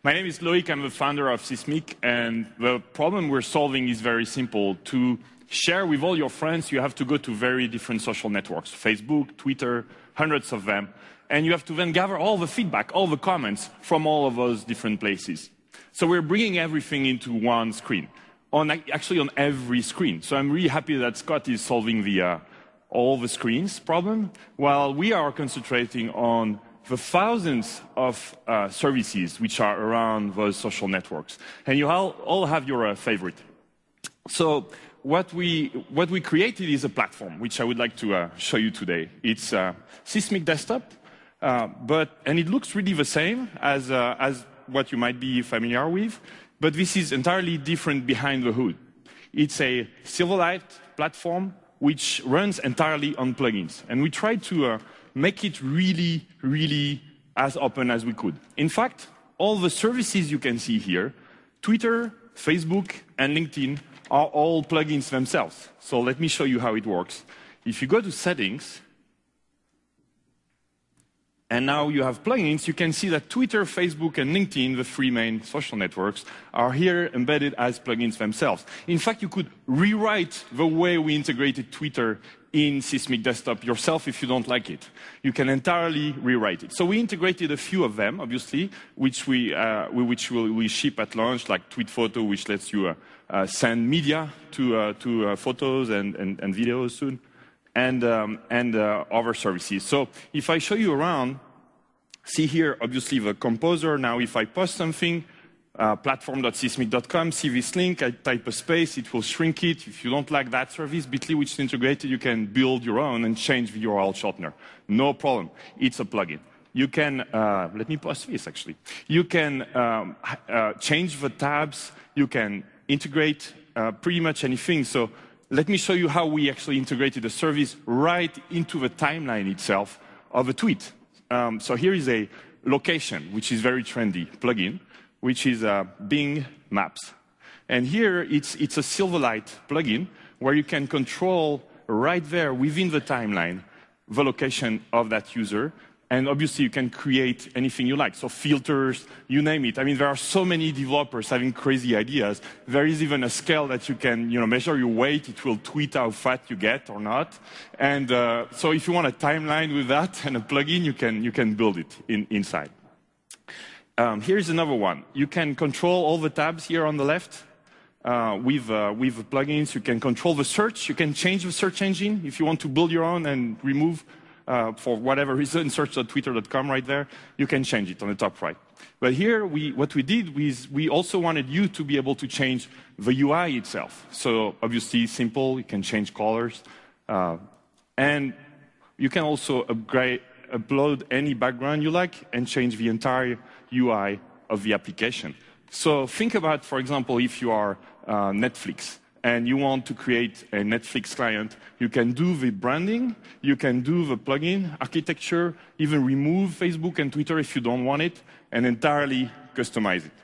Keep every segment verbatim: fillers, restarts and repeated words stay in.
My name is Loïc, I'm the founder of Sysmic, and the problem we're solving is very simple. To share with all your friends, you have to go to very different social networks, Facebook, Twitter, hundreds of them, and you have to then gather all the feedback, all the comments from all of those different places. So we're bringing everything into one screen, on actually on every screen. So I'm really happy that Scott is solving the uh, all the screens problem, while we are concentrating on the thousands of uh, services which are around those social networks. And you all, all have your uh, favorite. So what we, what we created is a platform, which I would like to uh, show you today. It's uh, Sysmic Desktop, uh, but, and it looks really the same as, uh, as what you might be familiar with, but this is entirely different behind the hood. It's a Silverlight platform which runs entirely on plugins. And we tried to uh, make it really, really as open as we could. In fact, all the services you can see here, Twitter, Facebook, and LinkedIn, are all plugins themselves. So let me show you how it works. If you go to Settings, and now you have plugins, you can see that Twitter, Facebook, and LinkedIn, the three main social networks, are here embedded as plugins themselves. In fact, you could rewrite the way we integrated Twitter in Sysmic Desktop yourself if you don't like it. You can entirely rewrite it. So we integrated a few of them, obviously, which we, uh, which we'll, we ship at launch, like Tweet Photo, which lets you uh, uh, send media to, uh, to uh, photos and, and, and videos soon, and, um, and uh, other services. So if I show you around, see here, obviously, the composer. Now, if I post something, Uh, platform dot sysmic dot com, see this link, I type a space, it will shrink it. If you don't like that service, Bitly, which is integrated, you can build your own and change the U R L shortener. No problem. It's a plugin. You can, uh, let me pause this actually. You can um, uh, change the tabs, you can integrate uh, pretty much anything. So let me show you how we actually integrated the service right into the timeline itself of a tweet. Um, so here is a location, which is very trendy plugin, which is uh, Bing Maps. And here, it's, it's a Silverlight plugin where you can control right there within the timeline the location of that user. And obviously, you can create anything you like. So filters, you name it. I mean, there are so many developers having crazy ideas. There is even a scale that you can you know, measure your weight. It will tweet how fat you get or not. And uh, so if you want a timeline with that and a plugin, you can, you can build it in, inside. Um, here's another one. You can control all the tabs here on the left uh, with, uh, with the plugins. You can control the search. You can change the search engine if you want to build your own and remove, uh, for whatever reason, search dot twitter dot com right there. You can change it on the top right. But here, we, what we did is we also wanted you to be able to change the U I itself. So obviously, simple. You can change colors. Uh, and you can also upgrade, upload any background you like and change the entire U I of the application. So think about, for example, if you are uh, Netflix and you want to create a Netflix client, you can do the branding, you can do the plugin architecture, even remove Facebook and Twitter if you don't want it, and entirely customize it.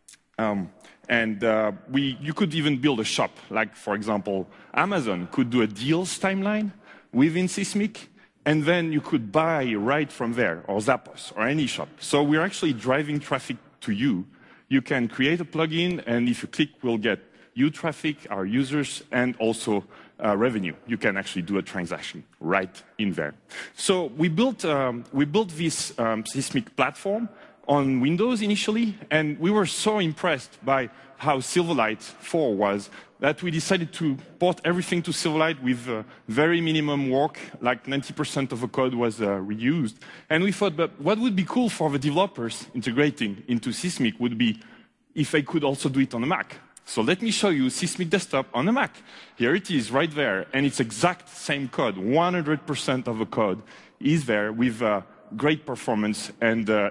Um, and uh, we, you could even build a shop, like, for example, Amazon could do a deals timeline within Sysmic, and then you could buy right from there, or Zappos, or any shop. So we're actually driving traffic to you. You can create a plugin, and if you click, we'll get you traffic, our users, and also uh, revenue. You can actually do a transaction right in there. So we built, um, we built this um, Sysmic platform on Windows initially, and we were so impressed by how Silverlight four was that we decided to port everything to Silverlight with uh, very minimum work, like ninety percent of the code was uh, reused. And we thought, but what would be cool for the developers integrating into Sysmic would be if they could also do it on a Mac. So let me show you Sysmic Desktop on a Mac. Here it is right there, and it's exact same code. one hundred percent of the code is there with uh, great performance. And uh,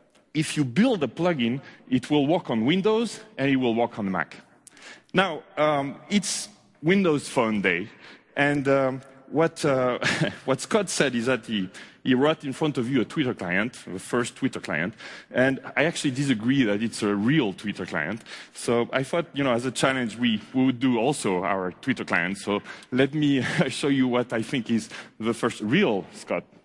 if you build a plugin, it will work on Windows and it will work on Mac. Now, um, it's Windows Phone Day, and um, what, uh, what Scott said is that he, he wrote in front of you a Twitter client, the first Twitter client, and I actually disagree that it's a real Twitter client. So I thought, you know, as a challenge, we, we would do also our Twitter client. So let me show you what I think is the first real, Scott,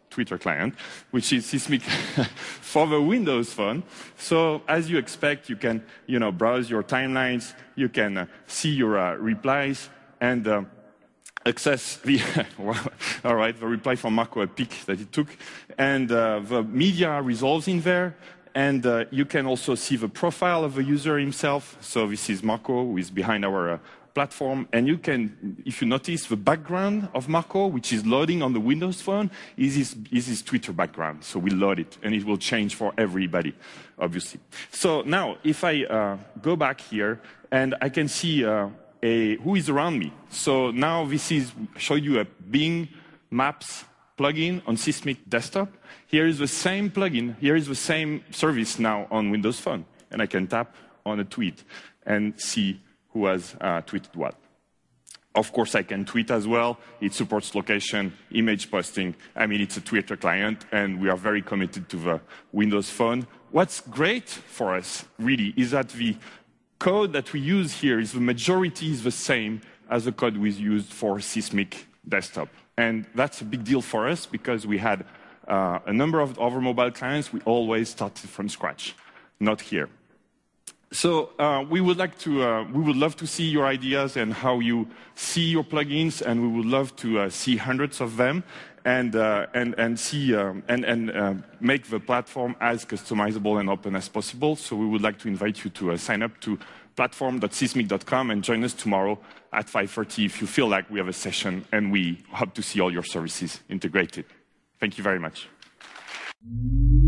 Twitter client, which is Sysmic for the Windows Phone. So as you expect, you can you know, browse your timelines, you can uh, see your uh, replies, and uh, access the, well, all right, the reply from Marco, a pic that he took, and uh, the media resolves in there, and uh, you can also see the profile of the user himself. So this is Marco, who is behind our uh, platform, and you can, if you notice, the background of Marco, which is loading on the Windows Phone, is his, is his Twitter background. So we load it, and it will change for everybody, obviously. So now, if I uh, go back here, and I can see uh, a, who is around me. So now this is, show you a Bing Maps plugin on Sysmic desktop. Here is the same plugin, here is the same service now on Windows Phone. And I can tap on a tweet and see who has uh, tweeted what. Of course, I can tweet as well. It supports location, image posting. I mean, it's a Twitter client, and we are very committed to the Windows Phone. What's great for us, really, is that the code that we use here is the majority is the same as the code we used for Sysmic desktop. And that's a big deal for us because we had uh, a number of other mobile clients. We always started from scratch, not here. So uh, we would like to, uh, we would love to see your ideas and how you see your plugins, and we would love to uh, see hundreds of them and uh, and and see um, and and uh, make the platform as customizable and open as possible. So we would like to invite you to uh, sign up to platform dot sysmic dot com and join us tomorrow at five thirty if you feel like we have a session, and we hope to see all your services integrated. Thank you very much.